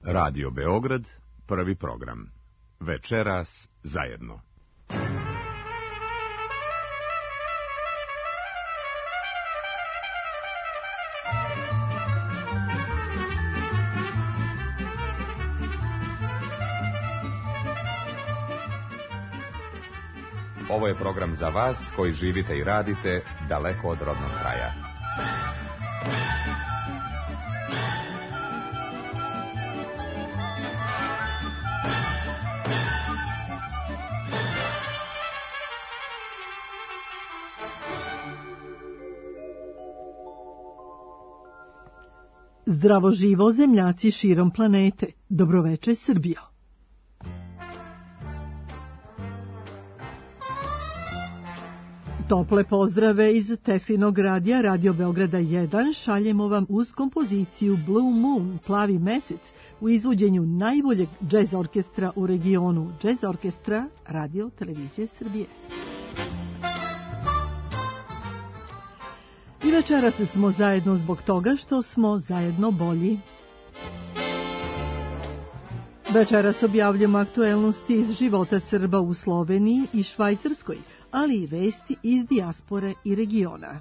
Radio Beograd, prvi program. Večeras zajedno. Ovo je program za vas koji živite i radite daleko od rodnog kraja. Zdravo živo, zemljaci širom planete. Dobroveče, Srbijo. Tople pozdrave iz Teslinog radija Radio Beograda 1 šaljemo vam uz kompoziciju Blue Moon, Plavi mesec, u izvođenju najboljeg džez orkestra u regionu, Džez orkestra Radio Televizije Srbije. I večeras smo zajedno zbog toga što smo zajedno bolji. Večeras objavljamo aktuelnosti iz života Srba u Sloveniji i Švajcarskoj, ali i vesti iz dijaspore i regiona.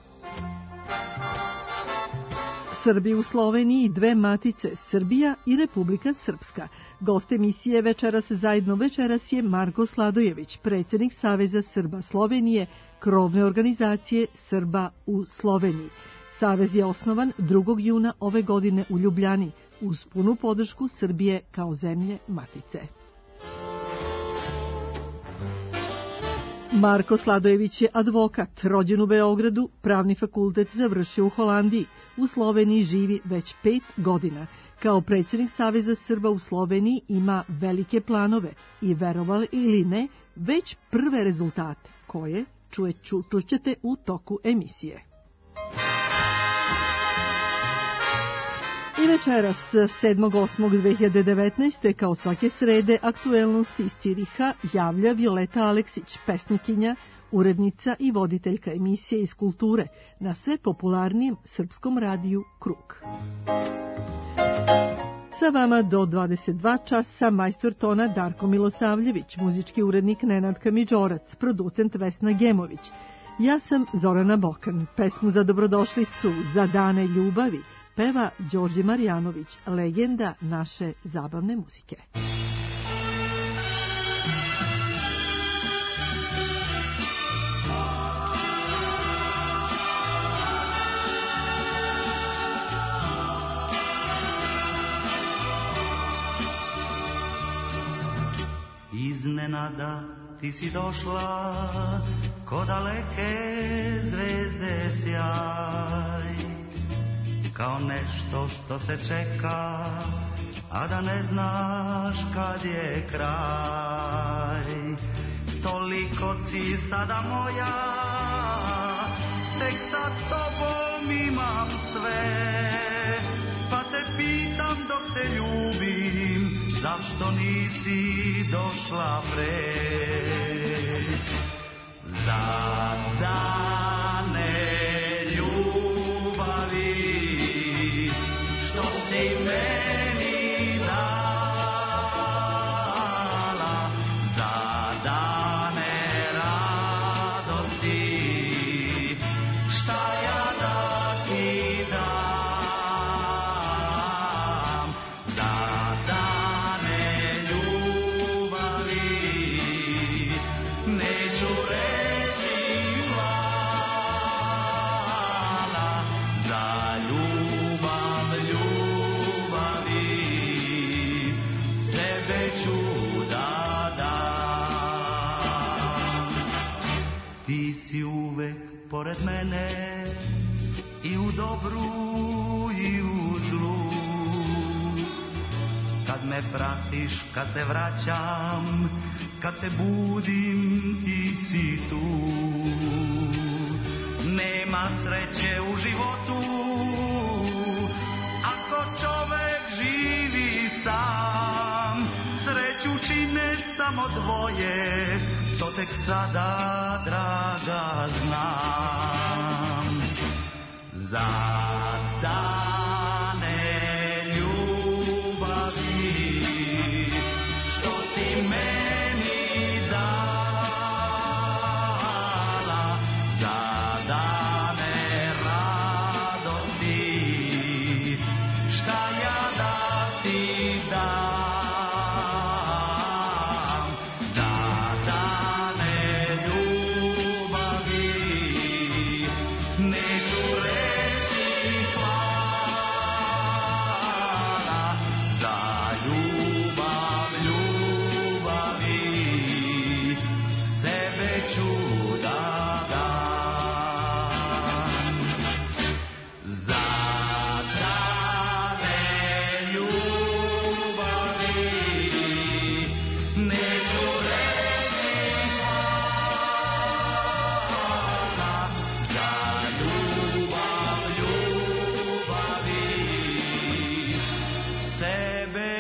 Srbi u Sloveniji, dve matice, Srbija i Republika Srpska. Gost emisije Večeras zajedno večeras je Marko Sladojević, predsjednik Saveza Srba Slovenije, krovne organizacije Srba u Sloveniji. Savez je osnovan 2. juna ove godine u Ljubljani, uz punu podršku Srbije kao zemlje matice. Marko Sladojević je advokat, rođen u Beogradu, pravni fakultet završio u Holandiji. U Sloveniji živi već 5 godina. Kao predsjednik Saveza Srba u Sloveniji ima velike planove i, verovali ili ne, već prve rezultate, koje čućete u toku emisije. I večeras, 7.8.2019. kao svake srede, aktuelnosti iz Ciriha javlja Violeta Aleksić, pesnikinja, urednica i voditeljka emisije iz kulture na sve popularnijem srpskom radiju Krug. Sa vama do 22 časa majstor tona Darko Milosavljević, muzički urednik Nenad Kamidžorac, producent Vesna Gemović. Ja sam Zorana Bokan. Pesmu za dobrodošlicu, Za dane ljubavi, peva Đorđe Marjanović, legenda naše zabavne muzike. Iznenada ti si došla ko daleke zvezde sjaj, kao nešto što se čeka, a da ne znaš kad je kraj. Toliko si sada moja, tek sa tobom imam sve, pa te pitam dok te ljubim, zašto nisi došla pre? Za dane ljubavi što si meni dala, za dane radosti šta ja da ti dam, za dane ljubavi neću reći hvala, za ljubav ljubavi sebe ću da dam. Ti si uvek pored mene i u dobru i u zlu, kad me pratiš, kad se vraćam, kad se budim, ti si tu. Nema sreće u životu ako čovek živi sam, sreću čine samo dvoje, to tek sada, draga, znam. Za dane ljubavi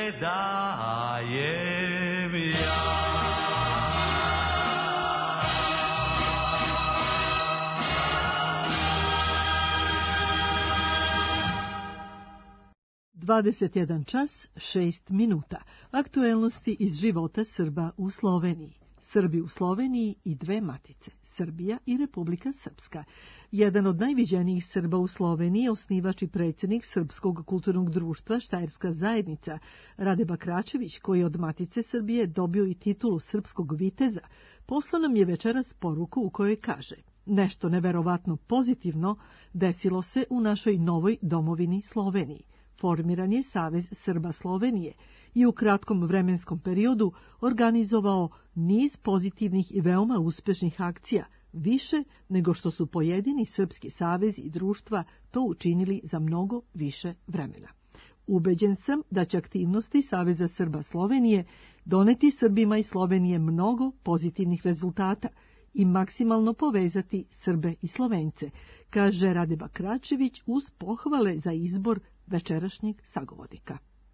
dajem ja. 21 čas, 6 minuta. Aktuelnosti iz života Srba u Sloveniji. Srbi u Sloveniji i dve matice, Srbija i Republika Srpska. Jedan od najviđenijih Srba u Sloveniji je osnivač i predsjednik Srpskog kulturnog društva Štajerska zajednica, Rade Bakračević, koji je od Matice Srbije dobio i titulu srpskog viteza, poslao nam je večeras poruku u kojoj kaže: nešto neverovatno pozitivno desilo se u našoj novoj domovini Sloveniji. Formiran je Savez Srba Slovenije i u kratkom vremenskom periodu organizovao niz pozitivnih i veoma uspešnih akcija, više nego što su pojedini srpski savezi i društva to učinili za mnogo više vremena. Ubeđen sam da će aktivnosti Saveza Srba Slovenije doneti Srbima i Slovenije mnogo pozitivnih rezultata i maksimalno povezati Srbe i Slovence, kaže Rade Bakračević uz pohvale za izbor večerašnjeg sagovornika.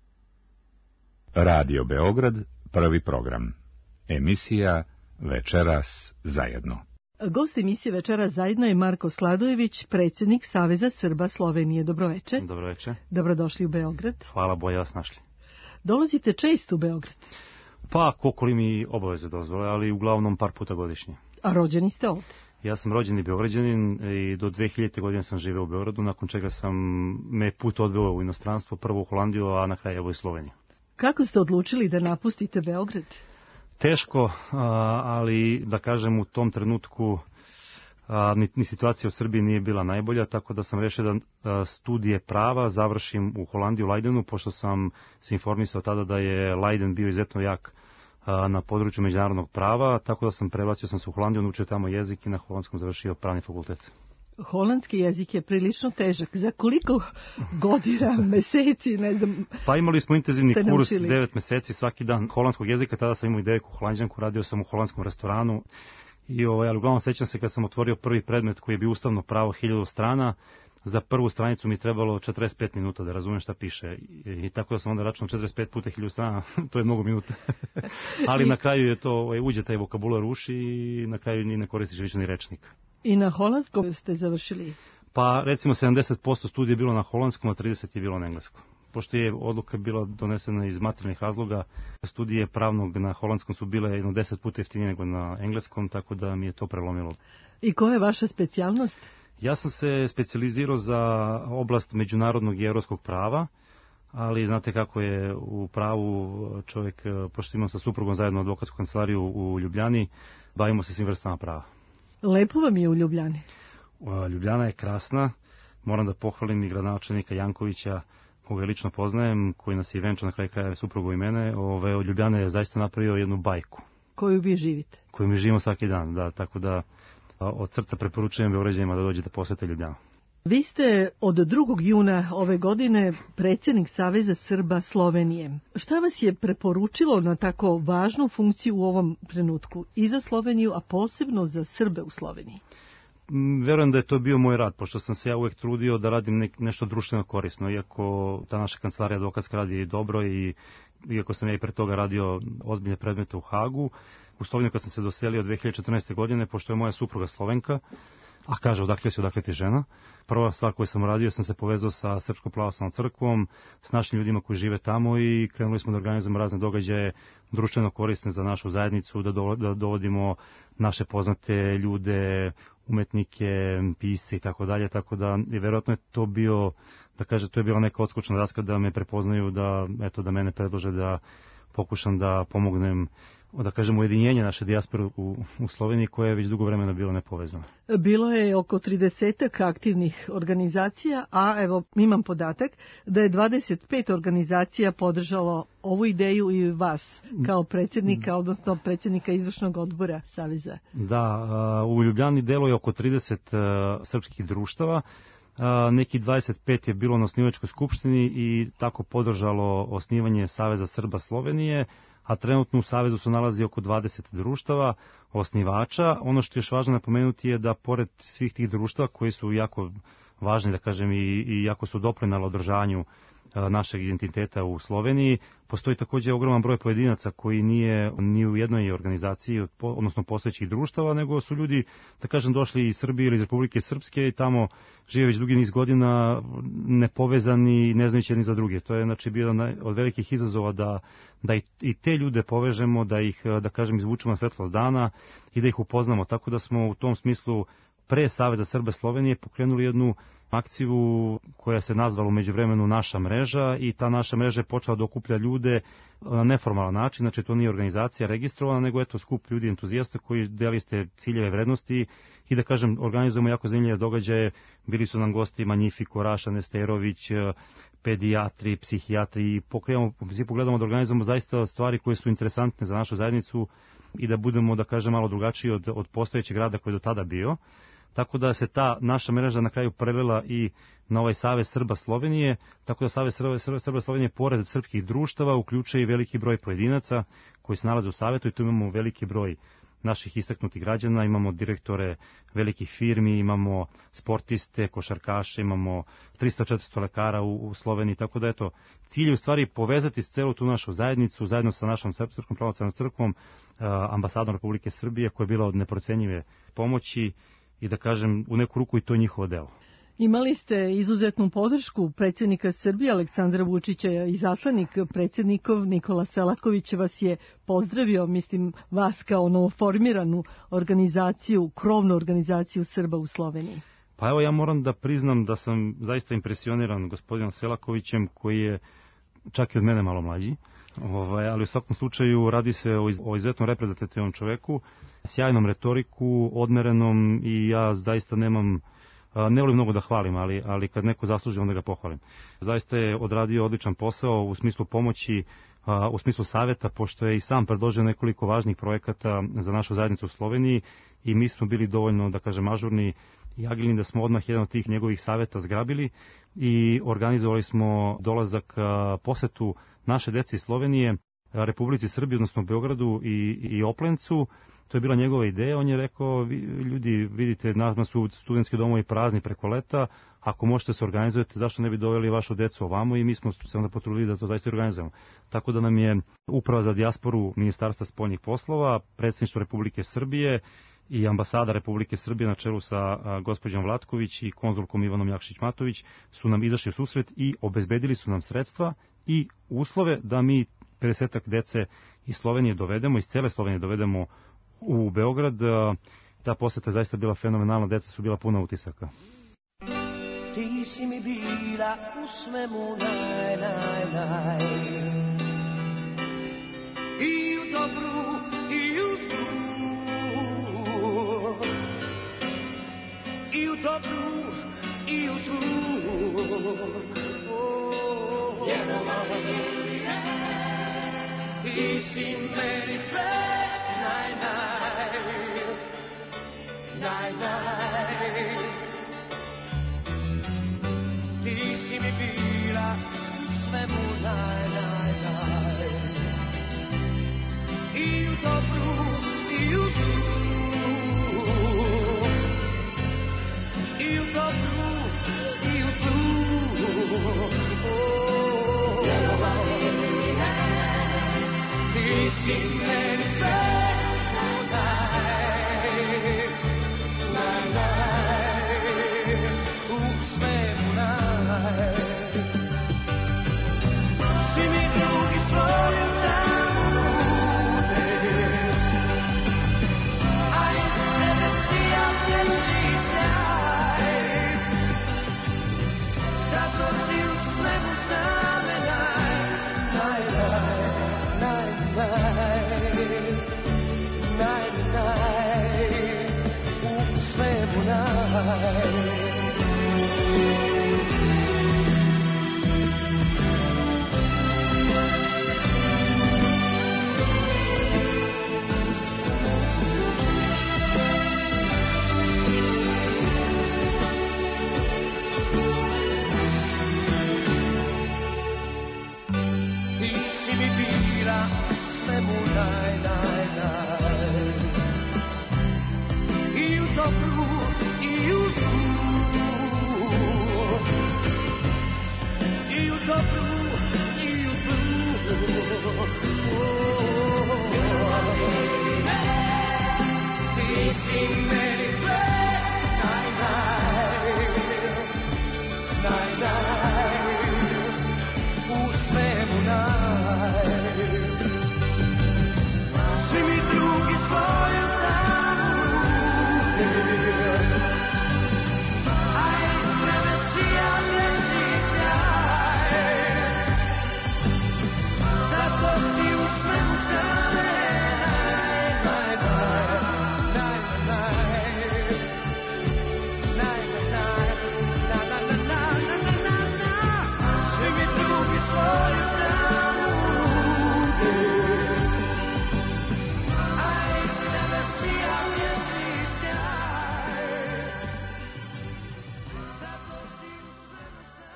Radio Beograd, prvi program. Emisija Večeras zajedno. Gost emisije Večeras zajedno je Marko Sladojević, predsjednik Saveza Srba Slovenije. Dobroveče. Dobroveče. Dobrodošli u Beograd. Hvala, bolje vas našli. Dolazite često u Beograd? Pa, koliko li mi obaveze dozvole, ali uglavnom par puta godišnje. A rođeni ste ovdje? Ja sam rođeni Beograđanin i do 2000. godine sam živeo u Beogradu, nakon čega sam me put odveo u inostranstvo, prvo u Holandiju, a na kraju evo i Sloveniju. Kako ste odlučili da napustite Beograd? Teško, ali da kažem u tom trenutku ni situacija u Srbiji nije bila najbolja, tako da sam rešio da studije prava završim u Holandiji, u Leidenu, pošto sam se informisao tada da je Leiden bio izuzetno jak na području međunarodnog prava, tako da prebacio sam se u Holandiju, naučio tamo jezik i na holandskom završio pravni fakultet. Holandski jezik je prilično težak. Za koliko godina, meseci, ne znam... Pa imali smo intenzivni kurs 9 meseci svaki dan holandskog jezika, tada sam imao i devojku Holanđanku, radio sam u holandskom restoranu. Ali uglavnom sećam se kad sam otvorio prvi predmet koji je bio ustavno pravo 1000 strana, za prvu stranicu mi trebalo 45 minuta da razumem šta piše. I tako da sam onda računao 45 puta 1000 strana, to je mnogo minuta. Ali na kraju je to, uđe taj vokabular uši i na kraju ni ne koristiš više ni rečnik. I na holandskom ste završili? Pa recimo 70% studija je bilo na holandskom, a 30% je bilo na engleskom. Pošto je odluka bila donesena iz materijalnih razloga, studije pravnog na holandskom su bile 10 puta jeftinije nego na engleskom, tako da mi je to prelomilo. I koja je vaša specijalnost? Ja sam se specijalizirao za oblast međunarodnog i evropskog prava, ali znate kako je u pravu čovjek, pošto imam sa suprugom zajedno advokatsku kancelariju u Ljubljani, bavimo se svim vrstama prava. Lepo vam je u Ljubljani? Ljubljana je krasna, moram da pohvalim i gradonačelnika Jankovića, koga lično poznajem, koji nas je venčao na kraju krajeva suprugu i mene. Od Ljubljane je zaista napravio jednu bajku. Koju vi živite? Koju mi živimo svaki dan, da, tako da od srca preporučujem Beograđanima da dođete posjete Ljubljanu. Vi ste od 2. juna ove godine predsjednik Saveza Srba Slovenije. Šta vas je preporučilo na tako važnu funkciju u ovom trenutku i za Sloveniju, a posebno za Srbe u Sloveniji? Verujem da je to bio moj rad, pošto sam se ja uvek trudio da radim nešto društveno korisno, iako ta naša kancelarija advokatska radi dobro i iako sam ja i pre toga radio ozbiljne predmete u Hagu. U Sloveniju kad sam se doselio 2014. godine, pošto je moja supruga Slovenka, a kaže odakle ti žena, prva stvar koju sam uradio, sam se povezao sa Srpskom pravoslavnom crkvom, s našim ljudima koji žive tamo i krenuli smo da organizujemo razne događaje društveno korisne za našu zajednicu, da dovodimo naše poznate ljude, umetnike, pisce i tako dalje, tako da i verovatno je to bio, da kaže, to je bila neka odskočna daska da me prepoznaju, da mene predlože da pokušam da pomognem, da kažem, ujedinjenje naše dijaspore u Sloveniji, koja je već dugo vremena bila nepovezana. Bilo je oko 30 aktivnih organizacija, a evo imam podatak da je 25 organizacija podržalo ovu ideju i vas kao predsjednika, odnosno predsjednika izvršnog odbora Saveza. Da, u Ljubljani deluje oko 30 srpskih društava, neki 25 je bilo na osnivačkoj skupštini i tako podržalo osnivanje Saveza Srba Slovenije, a trenutno u Savezu se nalazi oko 20 društava, osnivača. Ono što je još važno napomenuti je da pored svih tih društava koji su jako važni, da kažem, i jako su doprinali održavanju našeg identiteta u Sloveniji. Postoji također ogroman broj pojedinaca koji nije ni u jednoj organizaciji, odnosno postojećih društava, nego su ljudi, da kažem, došli iz Srbije ili iz Republike Srpske i tamo žive već dugi niz godina nepovezani, ne znajući jedni za druge. To je znači bio jedan od velikih izazova da i te ljude povežemo, da ih, da kažem, izvučemo na svetlost dana i da ih upoznamo. Tako da smo u tom smislu pre Saveza Srba Slovenije pokrenuli jednu akciju koja se nazvala u međuvremenu Naša mreža i ta naša mreža je počela da okuplja ljude na neformalan način, znači to nije organizacija registrovana, nego eto skup ljudi entuzijasta koji deli ste ciljeve, vrednosti i da kažem organizujemo jako zanimljive događaje. Bili su nam gosti Manjifiko, Raša Nesterović, pedijatri, psihijatri i pogledamo da organizujemo zaista stvari koje su interesantne za našu zajednicu i da budemo, da kažem, malo drugačiji od postojećeg rada koji je do tada bio. Tako da se ta naša mreža na kraju prelila i na ovaj Savez Srba Slovenije, tako da Savez Srba Slovenije pored srpskih društava uključuje i veliki broj pojedinaca koji se nalaze u savetu i tu imamo veliki broj naših istaknutih građana, imamo direktore velikih firmi, imamo sportiste, košarkaše, imamo 300-400 lekara u Sloveniji, tako da eto, cilj je u stvari povezati celu tu našu zajednicu, zajedno sa našom Srpskom pravoslavnom crkvom, ambasadom Republike Srbije koja je bila od neprocenjive pomoći i da kažem u neku ruku i to je njihovo delo. Imali ste izuzetnu podršku predsjednika Srbije Aleksandra Vučića i zaslanik predsjednikov Nikola Selaković vas je pozdravio, mislim vas kao novoformiranu organizaciju, krovnu organizaciju Srba u Sloveniji. Pa evo ja moram da priznam da sam zaista impresioniran gospodinom Selakovićem koji je čak i od mene malo mlađi, ali u svakom slučaju radi se o izuzetno reprezentativnom čoveku, sjajnom retoriku, odmerenom i ja zaista ne volim mnogo da hvalim, ali kad neko zasluži onda ga pohvalim. Zaista je odradio odličan posao u smislu pomoći, u smislu saveta, pošto je i sam predložio nekoliko važnih projekata za našu zajednicu u Sloveniji i mi smo bili dovoljno, da kažem, ažurni i agilni da smo odmah jedan od tih njegovih saveta zgrabili i organizovali smo dolazak, posetu naše dece iz Slovenije, Republici Srbiji, odnosno Beogradu i Oplencu. To je bila njegova ideja, on je rekao, ljudi vidite, nama su studentski domovi prazni preko leta, ako možete se organizujete, zašto ne bi doveli vašu decu ovamo i mi smo se onda potrudili da to zaista organizujemo. Tako da nam je Uprava za dijasporu Ministarstva spoljnih poslova, Predsjedništvo Republike Srbije i ambasada Republike Srbije na čelu sa gospođom Vlatković i konzulkom Ivanom Jakšić-Matović su nam izašli u susret i obezbedili su nam sredstva i uslove da mi 50 dece iz Slovenije dovedemo, iz cele Slovenije dovedemo u Beograd. Ta poseta je zaista bila fenomenalna, deca su bila puna utisaka. Ti si mi bila u svemu naj. I u dobru, i u zlu. I u dobru, i u zlu. Ti si meni sve naj. Ti si mi bila u svemu naj. I u dobru, i u zlu. I u dobru, i u zlu. Ti si meni sve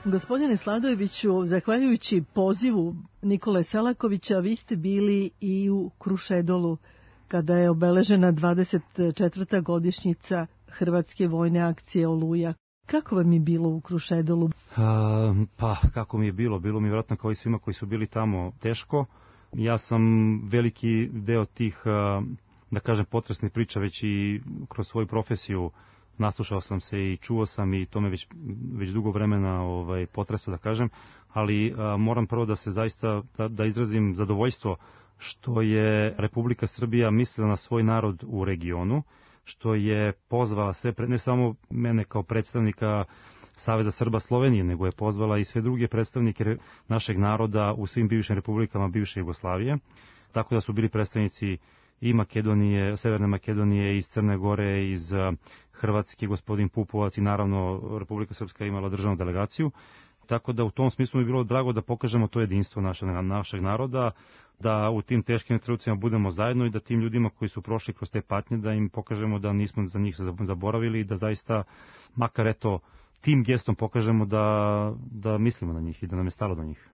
Gospodine Sladojeviću, zahvaljujući pozivu Nikole Selakovića, vi ste bili i u Krušedolu kada je obeležena 24. godišnjica Hrvatske vojne akcije Oluja. Kako vam je bilo u Krušedolu? Pa, kako mi je bilo? Bilo mi je vjerojatno kao i svima koji su bili tamo teško. Ja sam veliki deo tih, da kažem, potresnih priča već i kroz svoju profesiju naslušao sam se i čuo sam i to me već dugo vremena potresa, da kažem, ali moram prvo da se zaista, da izrazim zadovoljstvo što je Republika Srbija mislila na svoj narod u regionu, što je pozvala sve, ne samo mene kao predstavnika Saveza Srba Slovenije, nego je pozvala i sve druge predstavnike našeg naroda u svim bivšim republikama bivše Jugoslavije, tako da su bili predstavnici i Makedonije, Severne Makedonije, iz Crne Gore, iz Hrvatske, gospodin Pupovac i naravno Republika Srpska imala državnu delegaciju. Tako da u tom smislu mi je bilo drago da pokažemo to jedinstvo našeg naroda, da u tim teškim trenucima budemo zajedno i da tim ljudima koji su prošli kroz te patnje, da im pokažemo da nismo za njih zaboravili i da zaista, makar eto, tim gestom pokažemo da mislimo na njih i da nam je stalo do njih.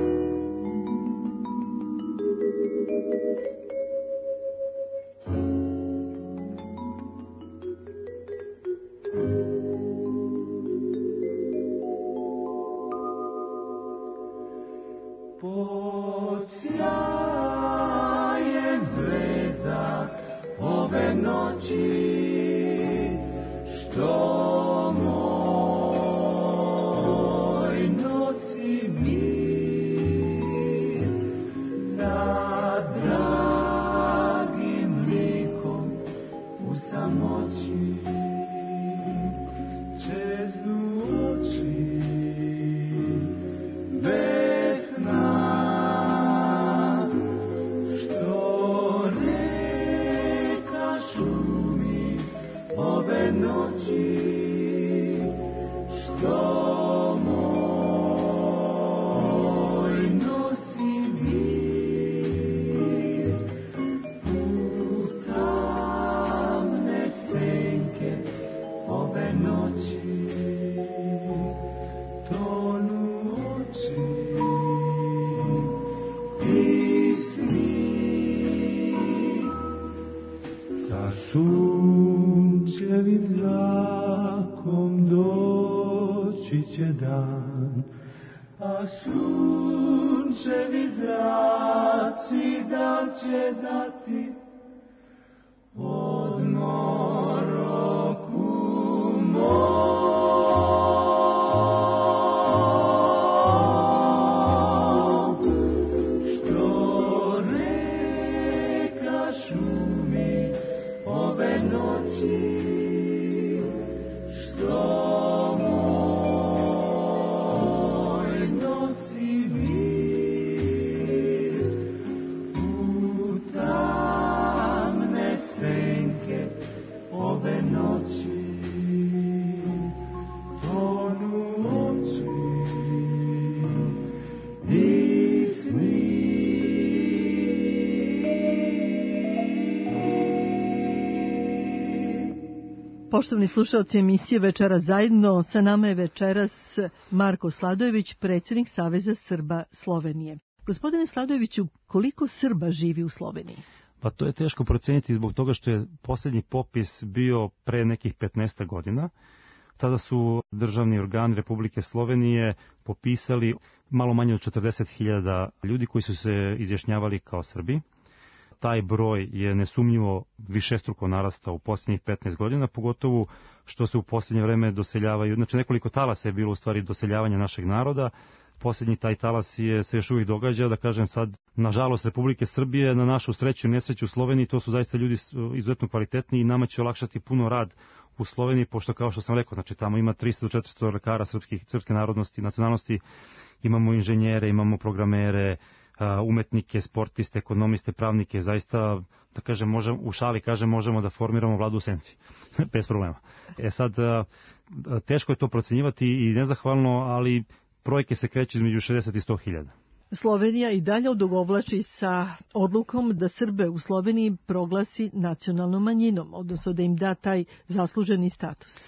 Poštovani slušalci emisije Večera zajedno, sa nama je večeras Marko Sladojević, predsjednik Saveza Srba Slovenije. Gospodine Sladojeviću, koliko Srba živi u Sloveniji? Pa to je teško proceniti zbog toga što je posljednji popis bio pre nekih 15 godina. Tada su državni organi Republike Slovenije popisali malo manje od 40.000 ljudi koji su se izjašnjavali kao Srbi. Taj broj je nesumnjivo višestruko narastao u posljednjih 15 godina, pogotovo što se u posljednje vreme doseljavaju, znači nekoliko talasa je bilo u stvari doseljavanja našeg naroda. Posljednji taj talas se još uvijek događa, da kažem sad, nažalost Republike Srbije, na našu sreću i nesreću u Sloveniji, to su zaista ljudi izuzetno kvalitetni i nama će olakšati puno rad u Sloveniji, pošto kao što sam rekao, znači tamo ima 300 do 400 lekara srpske narodnosti, nacionalnosti, imamo inženjere, imamo programere, umetnike, sportiste, ekonomiste, pravnike, zaista, da kažem, u šali kažem, možemo da formiramo vladu u senci, bez problema. Sad, teško je to procenjivati i nezahvalno, ali brojke se kreću između 60 i 100.000. Slovenija i dalje odugovlači sa odlukom da Srbe u Sloveniji proglasi nacionalnom manjinom, odnosno da im da taj zasluženi status.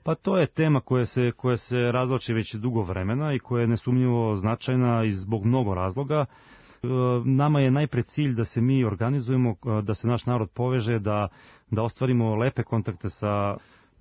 Pa to je tema koja se razvlači već dugo vremena i koja je nesumnjivo značajna i zbog mnogo razloga. Nama je najpre cilj da se mi organizujemo, da se naš narod poveže, da ostvarimo lepe kontakte sa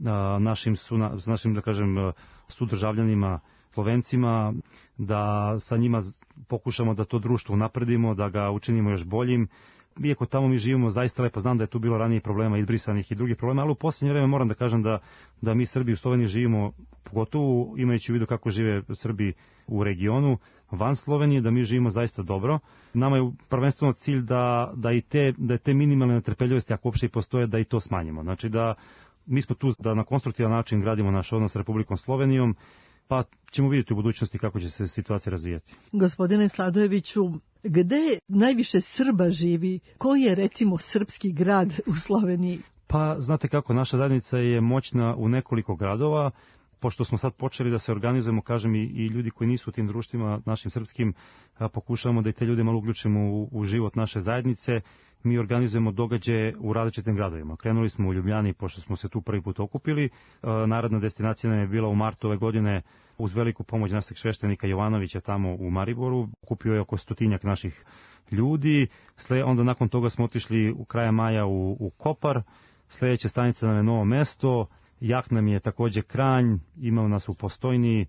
našim da kažem, sudržavljanima, Slovencima, da sa njima pokušamo da to društvo napredimo, da ga učinimo još boljim. Iako tamo mi živimo zaista lepo, znam da je tu bilo ranije problema izbrisanih i drugih problema, ali u posljednje vreme moram da kažem da mi Srbi u Sloveniji živimo, pogotovo imajući u vidu kako žive Srbi u regionu, van Slovenije, da mi živimo zaista dobro. Nama je prvenstveno cilj da te minimalne netrpeljivosti, ako uopšte i postoje, da i to smanjimo. Znači da mi smo tu da na konstruktivan način gradimo naš odnos s Republikom Slovenijom, pa ćemo vidjeti u budućnosti kako će se situacija razvijati. Gospodine Sladojeviću, gde najviše Srba živi? Koji je, recimo, srpski grad u Sloveniji? Pa, znate kako, naša zajednica je moćna u nekoliko gradova. Pošto smo sad počeli da se organizujemo, kažem, i ljudi koji nisu u tim društvima našim srpskim, pokušavamo da i te ljude malo uključimo u život naše zajednice. Mi organizujemo događaje u različitim gradovima. Krenuli smo u Ljubljani, pošto smo se tu prvi put okupili. Naredna destinacija nam je bila u martu ove godine uz veliku pomoć našeg sveštenika Jovanovića tamo u Mariboru. Okupio je oko 100 naših ljudi. Onda nakon toga smo otišli u kraja maja u Kopar. Sljedeća stanica nam je Novo Mesto. Jak nam je također Kranj. Imao nas u Postojni,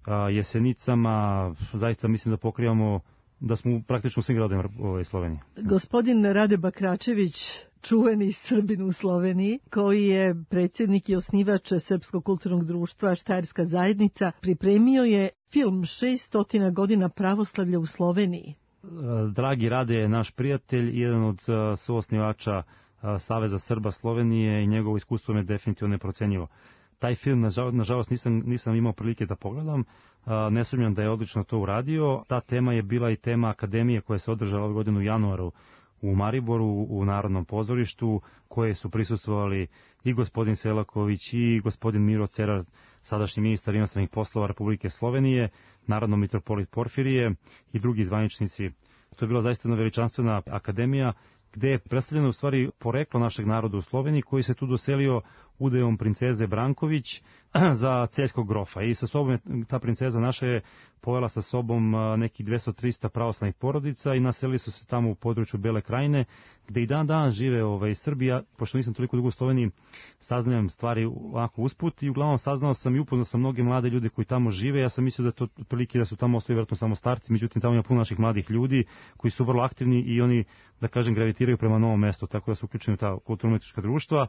Jesenicama. Zaista mislim da pokrivamo, da smo praktično u svim gradovima Slovenije. Gospodin Rade Bakračević, čuveni Srbin u Sloveniji, koji je predsjednik i osnivač Srpskog kulturnog društva Štajerska zajednica, pripremio je film 600 godina pravoslavlja u Sloveniji. Dragi Rade je naš prijatelj i jedan od suosnivača Saveza Srba Slovenije i njegovo iskustvo je definitivno neprocenjivo. Taj film, nažalost, nisam imao prilike da pogledam. Ne sumnjam da je odlično to uradio. Ta tema je bila i tema akademije koja se održala ove godine u januaru u Mariboru, u Narodnom pozorištu, koje su prisustvovali i gospodin Selaković i gospodin Miro Cerar, sadašnji ministar inostranih poslova Republike Slovenije, narodno mitropolit Porfirije i drugi zvaničnici. To je bila zaista jedna veličanstvena akademija gde je predstavljeno u stvari poreklo našeg naroda u Sloveniji, koji se tu doselio udejom princeze Branković za celjskog grofa. I sa sobom ta princeza naša je povela sa sobom nekih 200-300 pravoslavnih porodica i naselili su se tamo u području Bele krajine, gde i dan žive Srbija. Pošto nisam toliko dugo u Sloveniji, saznajem stvari onako usput i uglavnom saznao sam i upoznao sam mnoge mlade ljude koji tamo žive. Ja sam mislio da to otprilike da su tamo ostali vjerojatno samo starci, međutim tamo ima puno naših mladih ljudi koji su vrlo aktivni i oni, da kažem, gravitiraju prema Novom Mestu, tako da su uključeni u ta kulturno-umjetnička društva.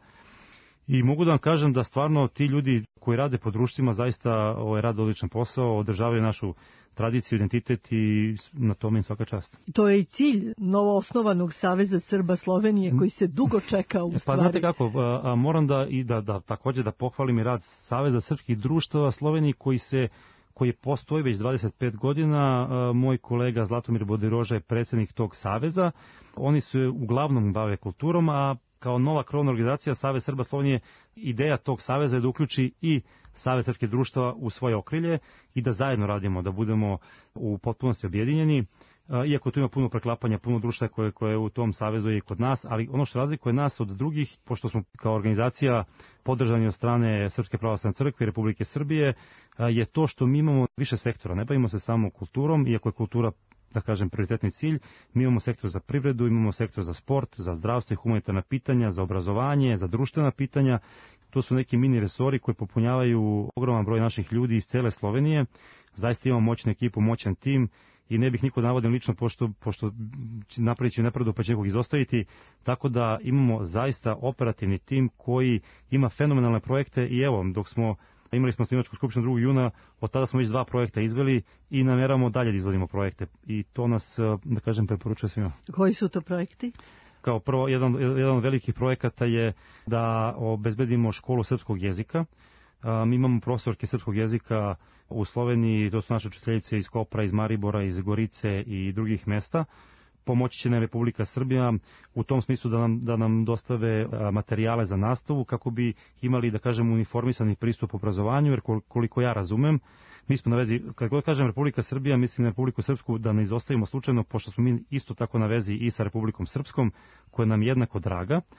I mogu da vam kažem da stvarno ti ljudi koji rade po društvima zaista rade odličan posao, održavaju našu tradiciju, identitet i na tome im svaka čast. To je i cilj novoosnovanog Saveza Srba Slovenije koji se dugo čeka u stvari. Pa znate kako, moram da također da pohvalim i rad Saveza srpskih društava Sloveniji koji postoji već 25 godina. Moj kolega Zlatomir Bodiroža je predsjednik tog saveza. Oni se uglavnom bave kulturom, a kao nova krovna organizacija Savez Srba Slovenije, ideja tog saveza je da uključi i Savez srpskih društava u svoje okrilje i da zajedno radimo, da budemo u potpunosti objedinjeni. Iako tu ima puno preklapanja, puno društva koje je u tom savezu i kod nas, ali ono što razlikuje nas od drugih, pošto smo kao organizacija podržani od strane Srpske pravoslavne crkve i Republike Srbije, je to što mi imamo više sektora. Ne bavimo se samo kulturom, iako je kultura, da kažem, prioritetni cilj. Mi imamo sektor za privredu, imamo sektor za sport, za zdravstvo i humanitarna pitanja, za obrazovanje, za društvena pitanja. To su neki mini resori koji popunjavaju ogroman broj naših ljudi iz cele Slovenije. Zaista imamo moćnu ekipu, moćan tim i ne bih niko navodim lično pošto napravit ću nepravdu pa će nekog izostaviti. Tako da imamo zaista operativni tim koji ima fenomenalne projekte i evo, imali smo snimačku skupštinu 2. juna, od tada smo već 2 projekta izveli i namjeravamo dalje da izvodimo projekte. I to nas, da kažem, preporučuje svima. Koji su to projekti? Kao prvo, jedan od velikih projekata je da obezbedimo školu srpskog jezika. Mi imamo profesorke srpskog jezika u Sloveniji, to su naše učiteljice iz Kopra, iz Maribora, iz Gorice i drugih mesta. Pomoći će nam Republika Srbija u tom smislu da nam dostave materijale za nastavu kako bi imali, da kažem, uniformisani pristup obrazovanju, jer koliko ja razumem, mi smo na vezi, kad god kažem Republika Srbija, mislim na Republiku Srpsku, da ne izostavimo slučajno, pošto smo mi isto tako na vezi i sa Republikom Srpskom, koja nam je jednako draga.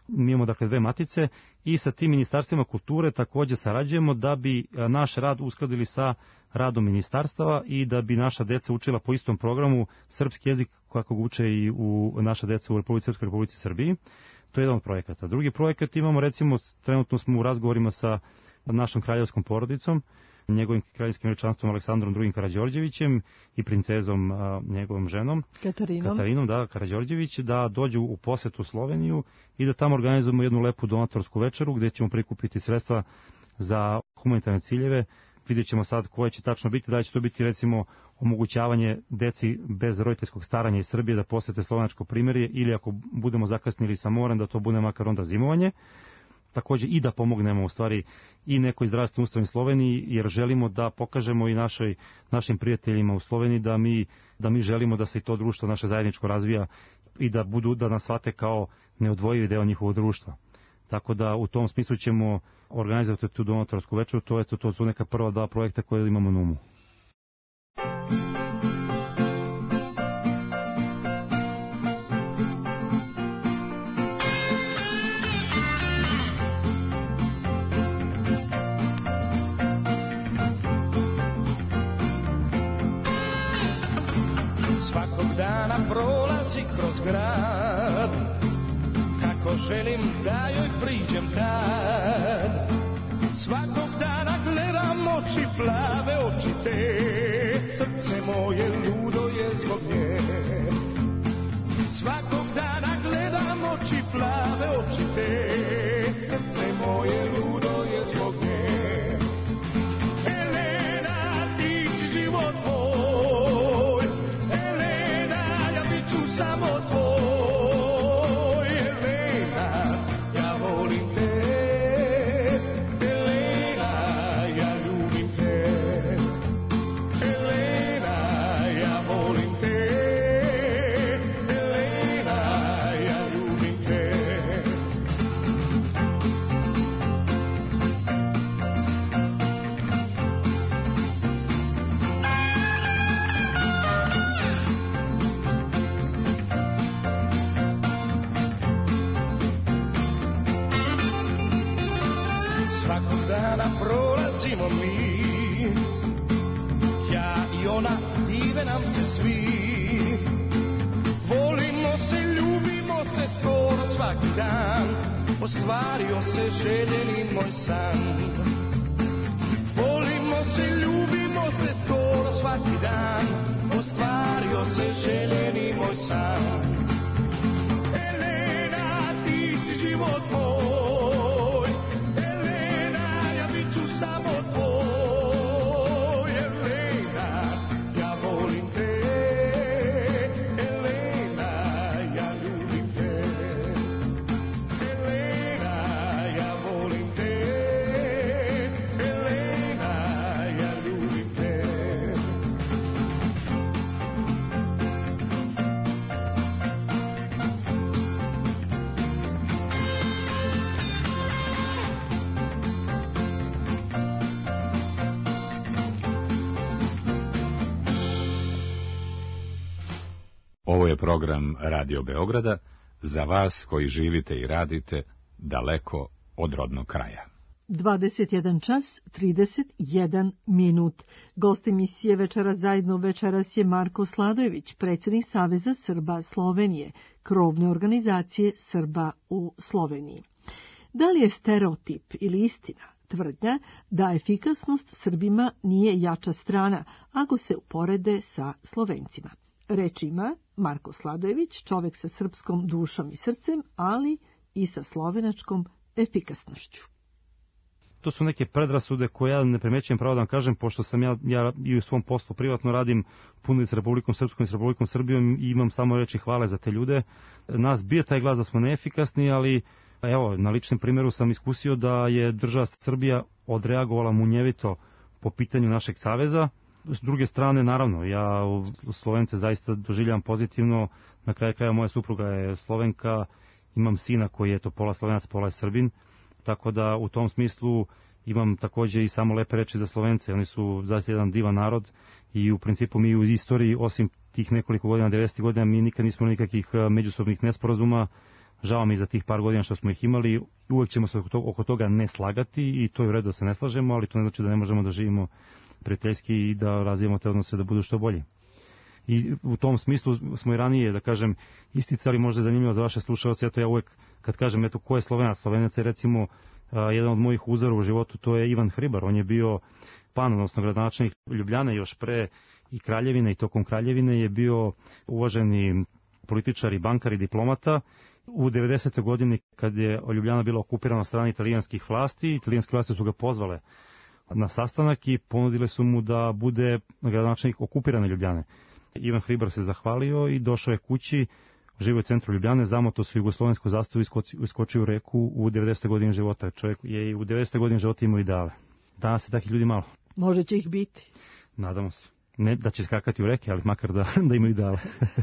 Mi imamo dakle 2 matice i sa tim ministarstvima kulture također sarađujemo da bi naš rad uskladili sa radom ministarstava i da bi naša deca učila po istom programu srpski jezik kako ga uče i u naša deca u Republici Srpskoj, Republici Srbiji. To je jedan od projekata. Drugi projekat imamo, recimo, trenutno smo u razgovorima sa našom kraljevskom porodicom, njegovim kraljinskim veličanstvom Aleksandrom II. Karađorđevićem i princezom njegovom ženom Katarinom Karađorđević, da dođu u posetu Sloveniju i da tamo organizujemo jednu lepu donatorsku večeru gdje ćemo prikupiti sredstva za humanitarne ciljeve. Vidjet ćemo sad koje će tačno biti, da će to biti recimo omogućavanje deci bez roditeljskog staranja iz Srbije da posete slovenačko primjerje ili ako budemo zakasnili sa morem da to bude makar onda zimovanje. Također i da pomognemo u stvari i nekoj zdravstvenoj ustanovi Sloveniji, jer želimo da pokažemo i našim prijateljima u Sloveniji da mi želimo da se i to društvo naše zajedničko razvija i da nas shvate kao neodvojivi deo njihovog društva. Tako da u tom smislu ćemo organizovati tu donatorsku večeru, to su neka prva 2 projekta koje imamo na umu. Svakog dana prolazi kroz grad, kako želim da joj priđem tad. Svakog dana gledam oči plave, oči te, srce moje ludo je zbog nje. Svakog dana gledam oči plave, oči te, srce moje ludo je zbog nje. Elena, ti si život moj, Elena, ja bit ću samo tvoj. Elena, ja volim te, Elena, ja ljubim te. Elena, ja volim te, Elena, ja ljubim te. Svakog dana prolazimo mi, ja i ona, dive nam se svi. Volimo se, ljubimo se skoro svaki dan, ostvario se željeni moj san. Volimo se, ljubimo se skoro svaki dan, ostvario se željeni moj san. Elena, ti si život moj, Elena, ja bit ću samo tvoj. Elena, ja volim te, Elena, ja ljubim te. Elena, ja volim te, Elena, ja ljubim te. Ovo je program Radio Beograda za vas koji živite i radite daleko od rodnog kraja. 21 čas 31 minut. Gost emisije Večera zajedno večeras je Marko Sladojević, predsjednik Saveza Srba Slovenije, krovne organizacije Srba u Sloveniji. Da li je stereotip ili istina tvrdnja da efikasnost Srbima nije jača strana ako se uporede sa Slovencima? Reč ima Marko Sladojević, čovjek sa srpskom dušom i srcem, ali i sa slovenačkom efikasnošću. To su neke predrasude koje ja ne primećujem, pravo da vam kažem, pošto sam ja i u svom poslu privatno radim puno i s Republikom Srpskom i s Republikom Srbijom i imam samo reći hvale za te ljude. Nas bije taj glas da smo neefikasni, ali evo, na ličnom primjeru sam iskusio da je država Srbija odreagovala munjevito po pitanju našeg saveza. S druge strane, naravno, ja Slovence zaista doživljavam pozitivno. Na kraju kraja moja supruga je Slovenka, imam sina koji je to pola Slovenac, pola je Srbin, tako da u tom smislu imam također i samo lepe reči za Slovence. Oni su zaista jedan divan narod i u principu mi u istoriji, osim tih nekoliko godina, 90 godina, mi nikad nismo nikakvih međusobnih nesporazuma. Žao mi za tih par godina što smo ih imali, uvek ćemo se oko toga ne slagati i to je u redu da se ne slažemo, ali to ne znači da ne možemo da živimo prijateljski i da razvijemo te odnose da budu što bolji. I u tom smislu smo i ranije, da kažem, isticali, možda je zanimljivo za vaše slušalce, eto ja uvek kad kažem eto ko je Slovenac, Slovenac je recimo jedan od mojih uzora u životu, to je Ivan Hribar, on je bio pan, odnosno gradonačelnik Ljubljane još pre i Kraljevine i tokom Kraljevine je bio uvaženi političar i bankar i diplomata. U 90. godini kad je Ljubljana bila okupirana od strane italijanskih vlasti, italijanske vlasti su ga pozvale na sastanak i ponudile su mu da bude gradonačelnik okupirane Ljubljane. Ivan Hribar se zahvalio i došao je kući, živio u centru Ljubljane, zamoto su jugoslovensku zastavu i iskočio u reku u 90. godini života. Čovjek je i u 90. godini života imao ideale. Danas je takih ljudi malo. Može će ih biti. Nadamo se. Ne da će skakati u reke, ali makar da imaju ideale.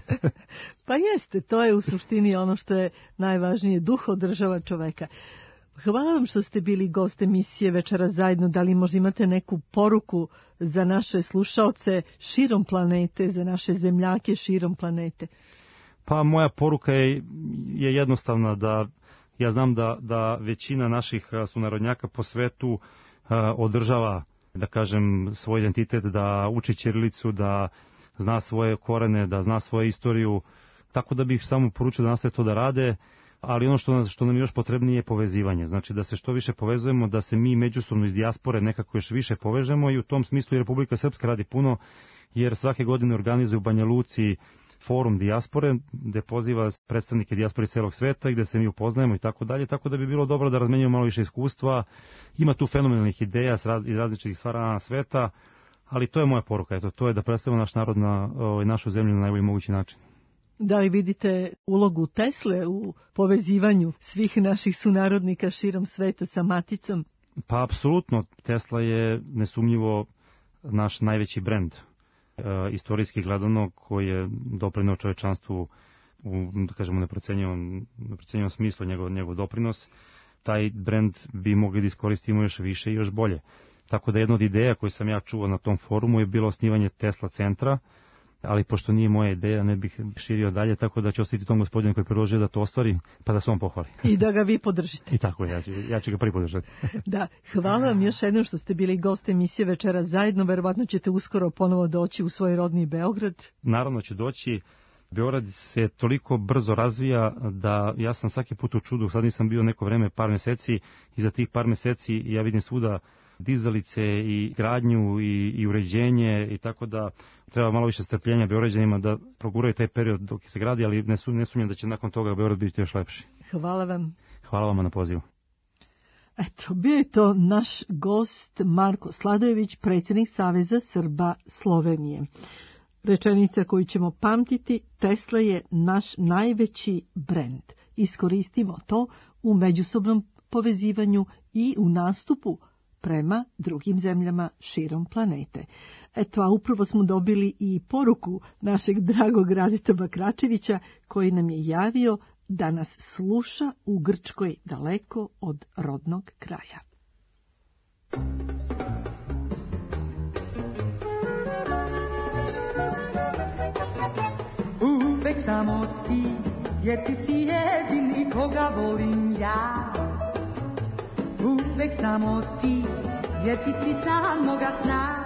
Pa jeste, to je u suštini ono što je najvažnije, duh održava čoveka. Hvala vam što ste bili gost emisije Večera zajedno. Da li možda imate neku poruku za naše slušaoce širom planete, za naše zemljake širom planete? Pa moja poruka je jednostavna, da ja znam da većina naših sunarodnjaka po svetu održava, da kažem, svoj identitet, da uči ćirilicu, da zna svoje korene, da zna svoju istoriju, tako da bih samo poručio da nastave to da rade, ali ono što nam još potrebnije je povezivanje, znači da se što više povezujemo, da se mi međusobno iz dijaspore nekako još više povežemo i u tom smislu i Republika Srpska radi puno, jer svake godine organizuju u Banja Luci forum dijaspore, gde poziva predstavnike dijaspore celog sveta i gde se mi upoznajemo i tako dalje, tako da bi bilo dobro da razmenjujemo malo više iskustva. Ima tu fenomenalnih ideja iz različitih stvara sveta, ali to je moja poruka, eto, to je da predstavimo naš narod na našu zemlju na najbolji mogući način. Da li vidite ulogu Tesle u povezivanju svih naših sunarodnika širom sveta sa maticom? Pa apsolutno, Tesla je nesumnjivo naš najveći brend. Istorijski gledano, koji je doprineo čovečanstvu u, da kažemo, neprocenjivom smislu njegov doprinos, taj brend bi mogli da iskoristimo još više i još bolje. Tako da jedna od ideja koju sam ja čuo na tom forumu je bilo osnivanje Tesla centra, ali pošto nije moja ideja, ne bih širio dalje, tako da ću ostaviti tom gospodinu koji predložio da to ostvari, pa da se on pohvali. I da ga vi podržite. I tako, ja ću ga prvi podržati. Da, hvala vam još jednom što ste bili gost emisije Večera zajedno, verovatno ćete uskoro ponovo doći u svoj rodni Beograd. Naravno ću doći. Beograd se toliko brzo razvija da ja sam svaki put u čudu, sad nisam bio neko vreme, par meseci, i za tih par meseci ja vidim svuda dizalice i gradnju i uređenje, i tako da treba malo više strpljenja Beograđanima da proguraju taj period dok se gradi, ali ne sumnjam da će nakon toga Beograd biti još lepši. Hvala vam. Hvala vam na pozivu. Eto, bio je to naš gost Marko Sladojević, predsjednik Saveza Srba Slovenije. Rečenica koju ćemo pamtiti: Tesla je naš najveći brend. Iskoristimo to u međusobnom povezivanju i u nastupu prema drugim zemljama širom planete. Eto, a upravo smo dobili i poruku našeg dragog Radeta Bakračevića, koji nam je javio da nas sluša u Grčkoj, daleko od rodnog kraja. Uvek samo ti, jer ti si jedini koga volim ja. Uvek samo ti, jer ti si san moga sna.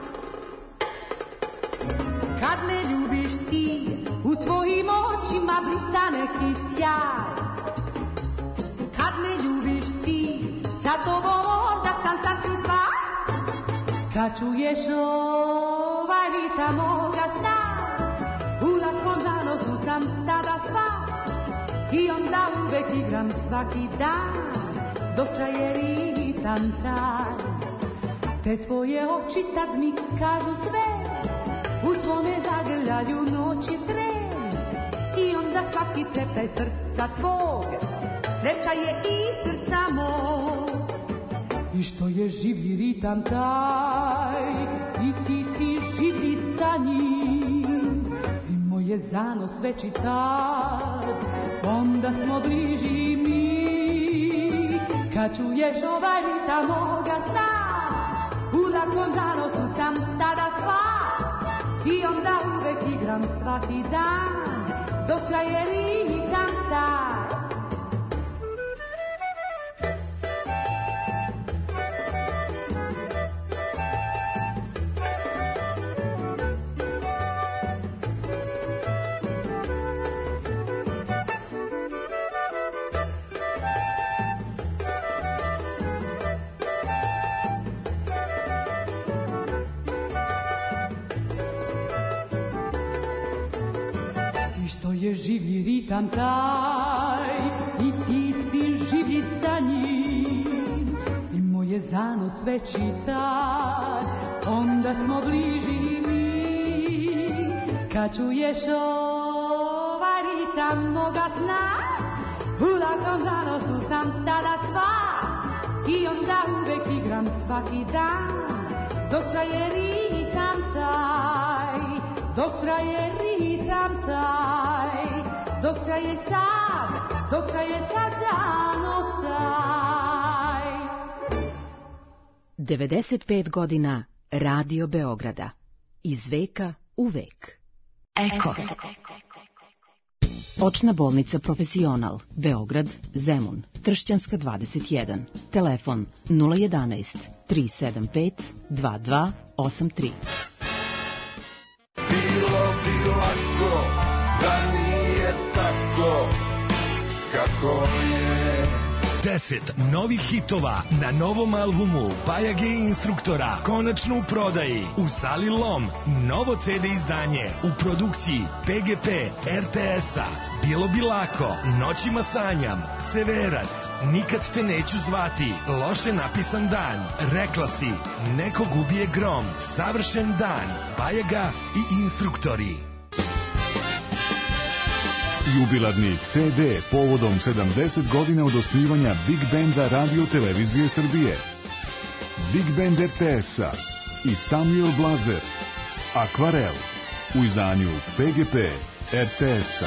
Kad me ljubiš ti, u tvojim očima blista neki sjaj. Kad me ljubiš ti, sa tobom onda sam sasvim sva. Kad čuješ ovaj ritam moga sna, u latvom zanosu sam tada sva. I onda uvek igram svaki dan, dok traje ritam taj. Te tvoje oči tad mi kažu sve, u tvome zagrljaju noći tren. I onda svaki treptaj srca tvog, sreća je i srca mog. I što je živi ritam taj, i ti si živi sa njim. I moje zanos veći tad, onda smo bliži mi. Kad čuješ ovaj ritam moga sna, u lakom zanosu sam tada sva. I onda uvek igram svaki dan, dok traje ritam taj. je življi ritam taj i ti si življi sa njim i moj je zanos veći tad, onda smo bliži mi. Kad čuješ ovaj ritam moga sna, u lakom zanosu sam tada sva i onda uvek igram svaki dan, dok traje ritam taj, dok traje ritam taj, dok traje sad zanos taj. 95 godina Radio Beograda. Iz veka u vek. Eko. Očna bolnica Profesional, Beograd, Zemun, Tršćanska 21. Telefon 011 375 2283. Bilo bi lako da nije tako kako je. 10 novih hitova na novom albumu Bajage i Instruktora konačno u prodaji u Sali Lom. Novo CD izdanje u produkciji PGP RTS-a. Bilo bi lako, Noćima sanjam, Severac, Nikad te neću zvati, Loše napisan dan, Rekla si, Neko ubije grom, Savršen dan, Bajaga i Instruktori. Jubilarni CD povodom 70 godina od osnivanja Big Banda Radio Televizije Srbije. Big Band RTS-a i Samuel Blazer. Akvarel u izdanju PGP RTS-a.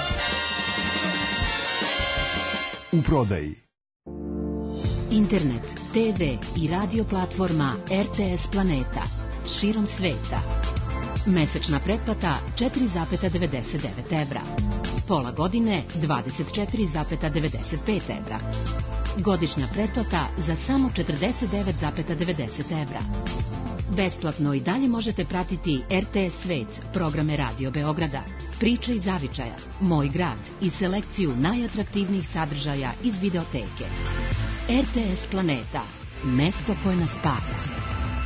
U prodaji. Internet, TV i radio platforma RTS Planeta. Širom sveta. Mesečna pretplata 4,99 evra. Pola godine 24,95 evra. Godišnja pretplata za samo 49,90 evra. Besplatno i dalje možete pratiti RTS Svet, programe Radio Beograda, Priče iz zavičaja, Moj grad i selekciju najatraktivnijih sadržaja iz videoteke. RTS Planeta, mesto koje nas spaja.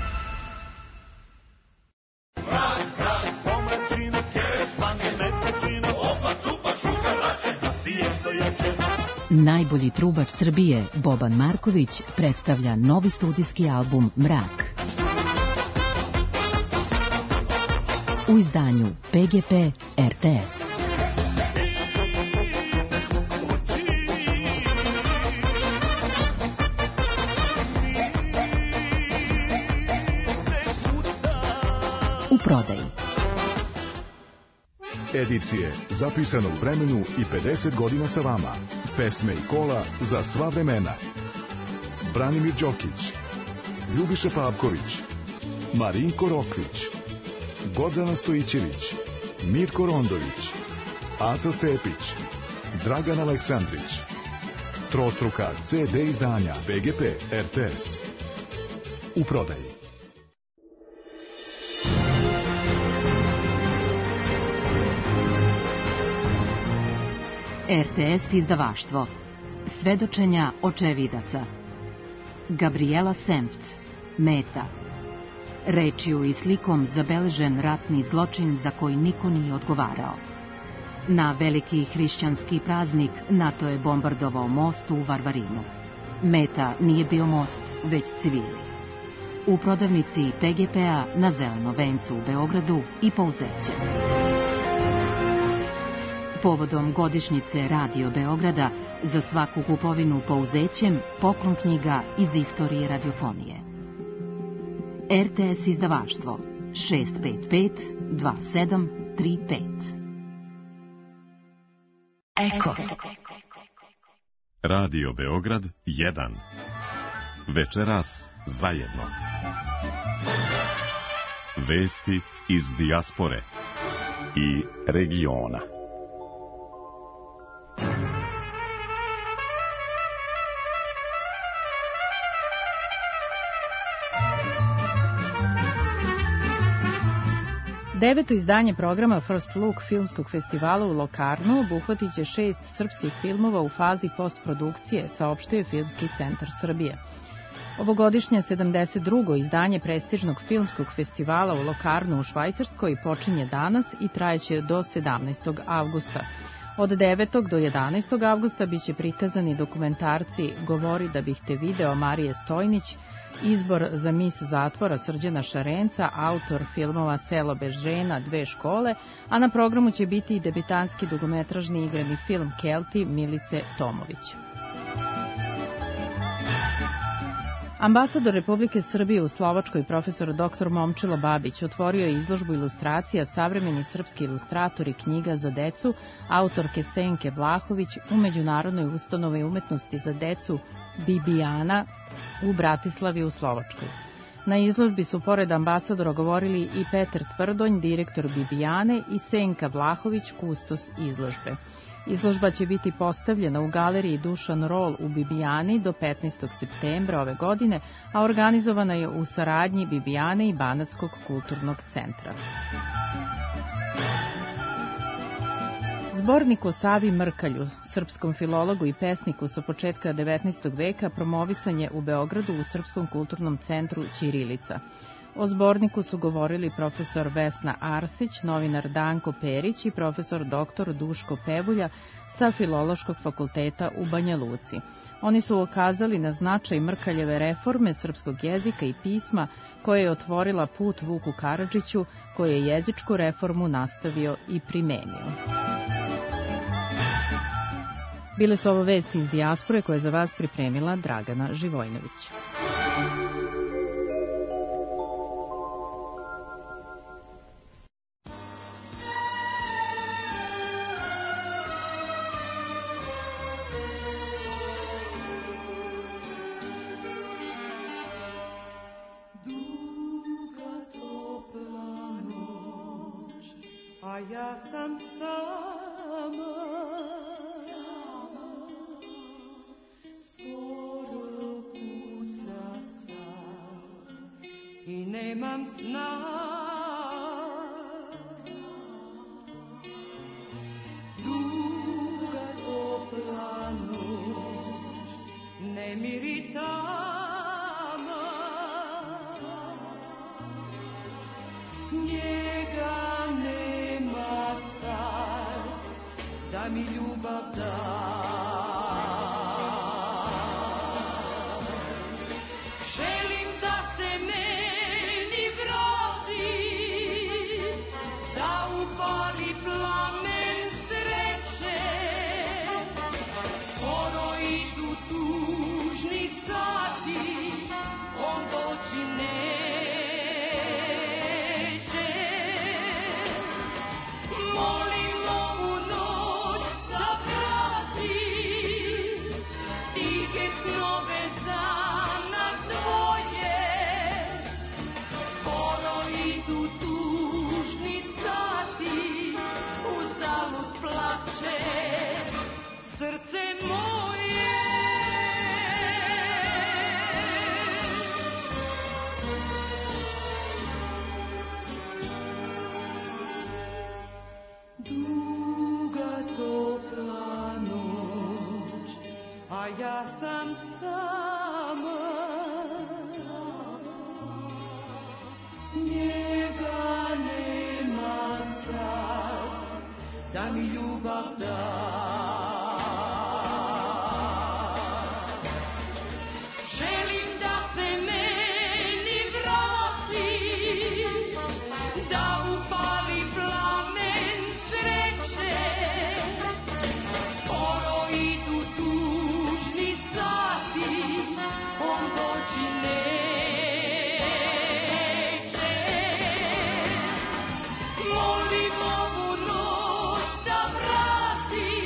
Najbolji trubač Srbije, Boban Marković, predstavlja novi studijski album Mrak. U izdanju PGP RTS. U prodaji. Edicije zapisanog vremenu i 50 godina sa vama. Pesme i kola za sva vremena. Branimir Đokić, Ljubiša Pavković, Marinko Rokvić, Gordana Stojićević, Mirko Rondović, Aca Stepić, Dragan Aleksandrić. Trostruka CD izdanja PGP RTS. U prodaji. RTS izdavaštvo. Svedočenja očevidaca. Gabriela Sempt. Meta. Rečju i slikom zabeležen ratni zločin za koji niko nije odgovarao. Na veliki hrišćanski praznik NATO je bombardovao most u Varvarinu. Meta nije bio most, već civili. U prodavnici PGP-a na Zeleno vencu u Beogradu i Pouzeće. Povodom godišnjice Radio Beograda za svaku kupovinu Pouzećem poklon knjiga iz istorije radiofonije. RTS izdavaštvo 655 2735. Eko. Radio Beograd 1. Večeras zajedno. Vesti iz dijaspore i regiona. Deveto izdanje programa First Look filmskog festivala u Lokarnu obuhvatit će 6 srpskih filmova u fazi postprodukcije, saopštio Filmski centar Srbije. Ovogodišnje 72. izdanje prestižnog filmskog festivala u Lokarnu u Švajcarskoj počinje danas i trajeće do 17. avgusta. Od 9. do 11. avgusta biće prikazani dokumentarci Govori da bih te video Marije Stojnić, Izbor za mis zatvora Srđana Šarenca, autor filmova Selo bez žena, Dve škole, a na programu će biti i debitanski dugometražni igrani film Kelti Milice Tomović. Ambasador Republike Srbije u Slovačkoj, profesor dr. Momčilo Babić, otvorio je izložbu ilustracija Savremeni srpski ilustratori knjiga za decu autorke Senke Vlahović u Međunarodnoj ustanovi umetnosti za decu Bibijana u Bratislavi u Slovačkoj. Na izložbi su pored ambasadora govorili i Petar Tvrdonj, direktor Bibijane, i Senka Vlahović, kustos izložbe. Izložba će biti postavljena u galeriji Dušan Rol u Bibijani do 15. septembra ove godine, a organizovana je u saradnji Bibijane i Banatskog kulturnog centra. Zbornik o Savi Mrkalju, srpskom filologu i pesniku sa početka 19. veka, promovisan je u Beogradu u Srpskom kulturnom centru Ćirilica. O zborniku su govorili profesor Vesna Arsić, novinar Danko Perić i profesor dr. Duško Pevulja sa Filološkog fakulteta u Banja Luci. Oni su ukazali na značaj Mrkaljeve reforme srpskog jezika i pisma koja je otvorila put Vuku Karadžiću, koji je jezičku reformu nastavio i primenio. Bile su ovo vesti iz dijaspore koje je za vas pripremila Dragana Živojnović. Ja sam sama, skoro kuca sam i nemam sna. Duga topla noć, nemiri tama, njega nema sad, da mi ljubav da. Želim da se meni vrati, da upali plamen sreće, skoro idu tužni sati, on doći neće. Molim ovu noć da vrati tihe snove za nas dvoje, skoro idu tužni sati, uzalud plače srce moje. Duga topla noć, a ja sam sama, njega nema sad, da mi ljubav da. Želim da se meni vrati, da upali plamen sreće, skoro idu tužni sati, on doći neće. Molim ovu noć da vrati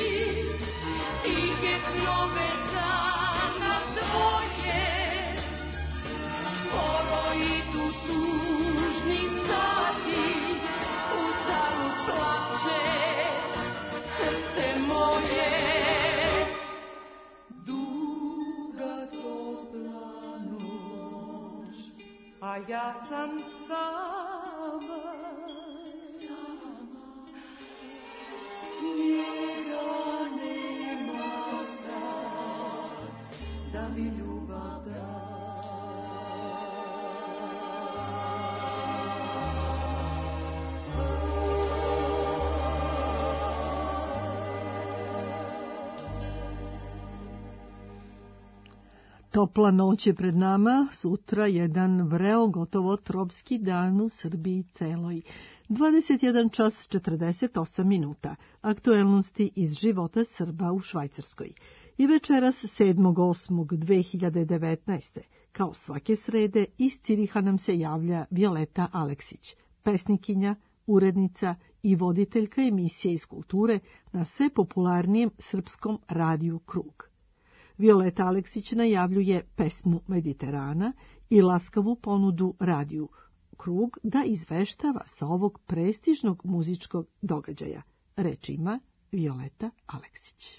tihe snove za nas dvoje, skoro idu tužni sati, uzalud plače srce moje. Duga topla noć, a ja sam sama, njega nema sad, da mi ljubav da. Topla noć je pred nama, sutra jedan vreo gotovo tropski dan u Srbiji celoj. 21 čas 48 minuta. Aktuelnosti iz života Srba u Švajcarskoj. I večeras 7.8.2019. Kao svake srede iz Ciriha nam se javlja Violeta Aleksić, pesnikinja, urednica i voditeljka emisije iz kulture na sve popularnijem srpskom radiju Krug. Violeta Aleksić najavljuje pesmu Mediterana i laskavu ponudu radiju Krug da izveštava sa ovog prestižnog muzičkog događaja. Reč ima Violeta Aleksić.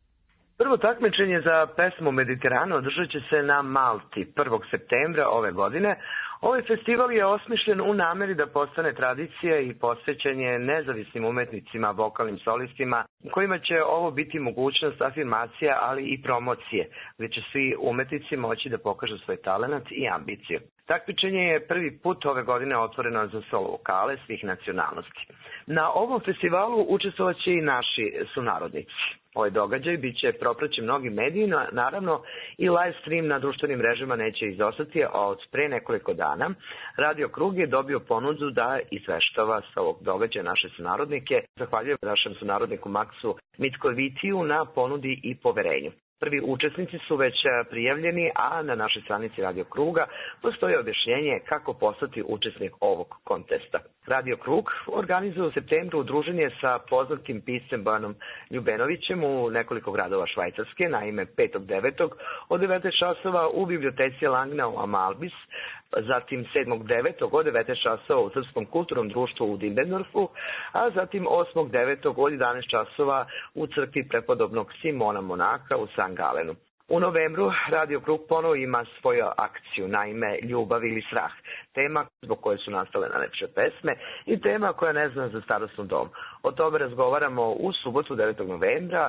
Prvo takmičenje za pesmu Mediterana održat će se na Malti 1. septembra ove godine. Ovaj festival je osmišljen u nameri da postane tradicija i posvećenje nezavisnim umetnicima, vokalnim solistima, kojima će ovo biti mogućnost afirmacija, ali i promocije, gde će svi umetnici moći da pokažu svoj talenat i ambiciju. Takmičenje je prvi put ove godine otvoreno za solo vokale svih nacionalnosti. Na ovom festivalu učestvovaće i naši sunarodnici. Ovaj događaj biće propraćen mnogim medijima, naravno i live stream na društvenim mrežama neće izostati, a od pre nekoliko dana Radio Krug je dobio ponudu da izveštava sa ovog događaja naše sunarodnike. Zahvaljujem našem sunarodniku Maksu Mitkovitiju na ponudi i poverenju. Prvi učesnici su već prijavljeni, a na našoj stranici Radio Kruga postoji objašnjenje kako postati učesnik ovog kontesta. Radio Krug organizuje u septembru udruženje sa poznatim piscem Bojanom Ljubenovićem u nekoliko gradova Švajcarske, naime 5.9. od 19 časova u biblioteci Langna u Amalbis, zatim 7.9. od 19 časova u Srpskom kulturnom društvu u Dimbendorfu, a zatim 8.9. od 11 časova u crkvi prepodobnog Simona Monaka u San Galenu. U novembru Radio Krug ponovo ima svoju akciju, naime Ljubav ili strah, tema zbog koje su nastale najlepše pesme i tema koja ne zna za starosnu domu. O tome razgovaramo u subotu 9. novembra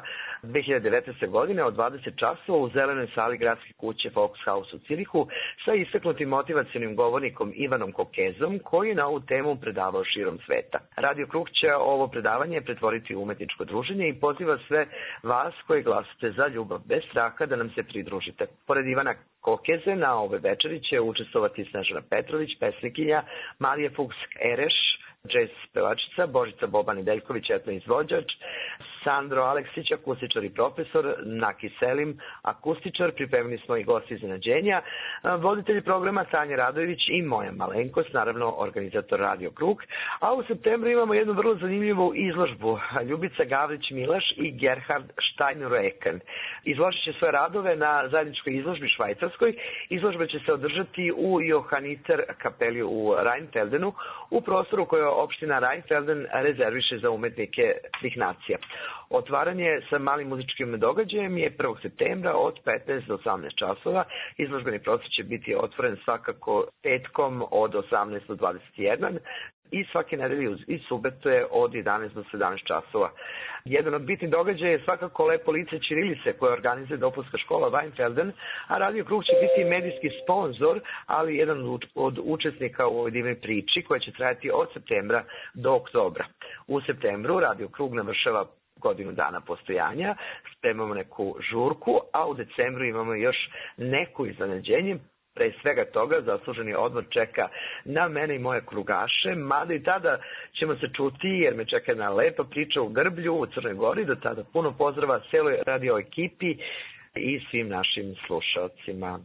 2019. godine od 20 časova u zelenoj sali gradske kuće Volkshaus u Cirihu sa istaknutim motivacionim govornikom Ivanom Kokezom koji je na ovu temu predavao širom sveta. Radio Krug će ovo predavanje pretvoriti u umetničko druženje i poziva sve vas koji glasate za ljubav bez straha da nam se pridružite. Pored Ivana Kokeze na ovoj večeri će učestvovati Snežana Petrović, pesnikinja, Marija Fuchs-Ereš, džez pevačica, Božica Boban Nedeljković, etno izvođač, Sandro Aleksić, akustičar i profesor, Naki Selim, akustičar, pripremili smo i gosti iznenađenja, voditelji programa Tanja Radojević i moja malenkost, naravno organizator Radio Krug, a u septembru imamo jednu vrlo zanimljivu izložbu, Ljubica Gavrić-Milaš i Gerhard Steinrücken. Izložit će svoje radove na zajedničkoj izložbi Švajcarskoj. Izložba će se održati u Johanniter kapeli u Rheinfeldenu, u prostoru koje opština Rheinfelden rezerviše za umetnike svih nacija. Otvaranje sa malim muzičkim događajem je 1. septembra od 15 do 18 časova. Izložbeni prostor će biti otvoren svakako petkom od 18 do 21 i svake nedelje i subote od 11 do 17 časova. Jedan od bitnih događaja je svakako Lepo lice ćirilice koje organizuje dopunska škola Weinfelden, a Radio Krug će biti medijski sponsor, ali jedan od učesnika u ovoj divnoj priči koja će trajati od septembra do oktobra. U septembru Radio Krug navršava godinu dana postojanja, spremamo neku žurku, a u decembru imamo još neku iznenađenje. Pre svega toga zasluženi odmor čeka na mene i moje krugaše, mada i tada ćemo se čuti jer me čeka jedna lepa priča u Grblju u Crnoj Gori. Do tada puno pozdrava celoj radio ekipi i svim našim slušalcima.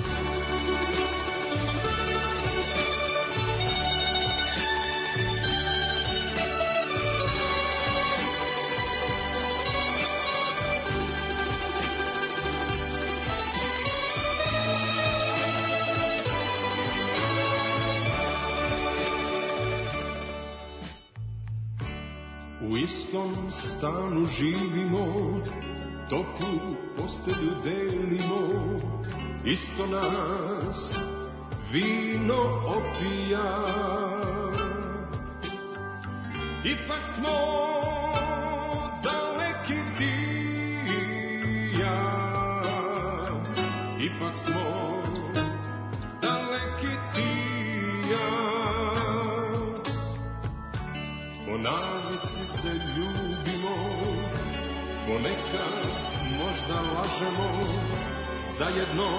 U istom stanu živimo, toplu postelju delimo, isto nas vino opija. Ipak smo daleki ti i ja, ipak smo daleki ti i ja. Po navici se ljubimo, ponekad možda lažemo, zajedno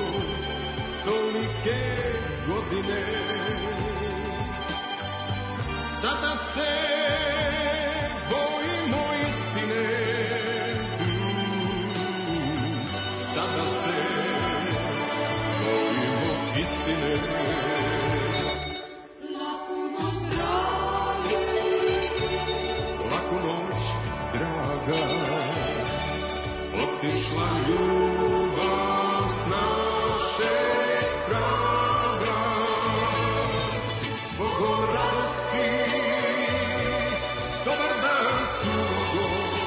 tolike godine. Sada se bojimo istine, sada se bojimo istine. Laku noć, dragi, laku noć, draga, otišla ljubav s našeg praga. Zbogom radosti, dobar dan tugo,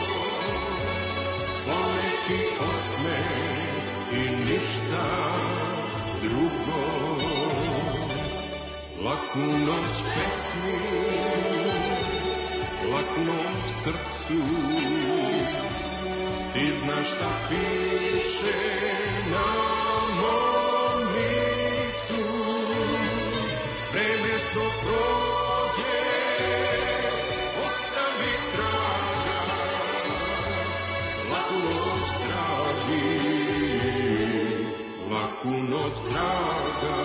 poneki osmeh i ništa drugo. Laku noć pesmi, laku noć srcu, ti znaš šta piše na mom licu. Vreme što prođe, ostavi traga. Laku noć, dragi, laku noć, draga.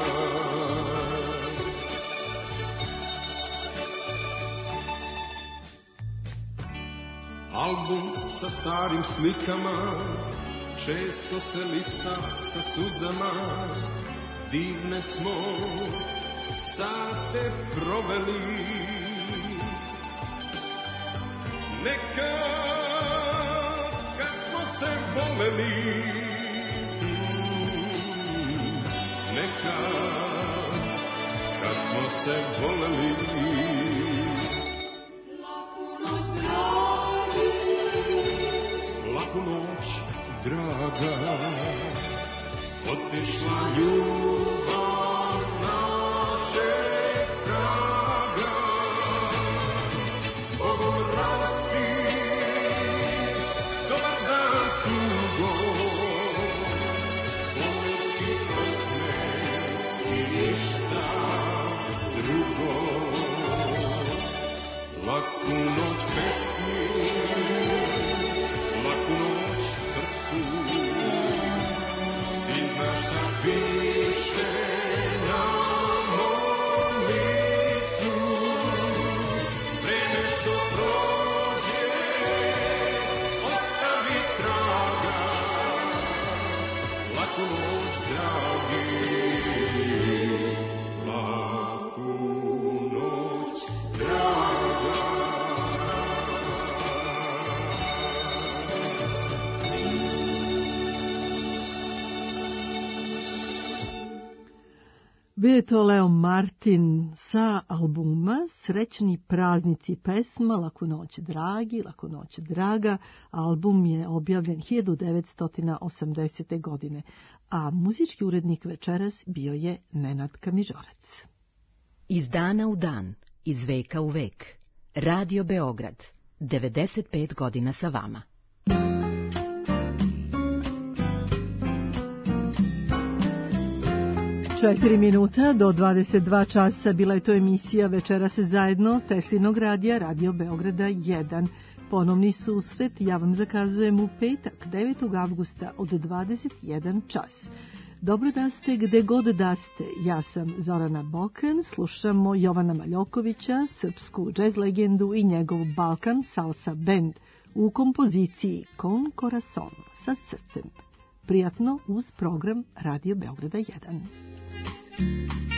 Album sa starim slikama često se lista sa suzama. Divne smo sate proveli. Nekad kad smo se voleli, nekad kad smo se voleli. Laku noć, draga, otišla ljubav s našeg praga. Zbogom radosti, dobar dan tugo, poneki osmeh i ništa drugo. Laku noć pesmi, laku noć srcu, ti znaš šta piše na mom licu. Vreme što prođe, ostavi traga. Laku noć, dragi, laku noć, draga. Bio je to Leo Martin sa albuma Srećni praznici, pesma Laku noć, dragi, laku noć, draga. Album je objavljen 1980. godine, a muzički urednik večeras bio je Nenad Kamižorac. Iz dana u dan, iz veka u vek. Radio Beograd, 95 godina sa vama. 4 minuta do 22 časa bila je to emisija Večeras zajedno Teslinog radija Radio Beograda 1. Ponovni susret ja vam zakazujem u petak 9. avgusta od 21 čas. Dobro da ste gde god da ste. Ja sam Zorana Bokan, slušamo Jovana Maljokovića, srpsku džez legendu i njegov Balkan Salsa Band u kompoziciji Con Corazon, sa srcem. Prijatno uz program Radio Beograda 1.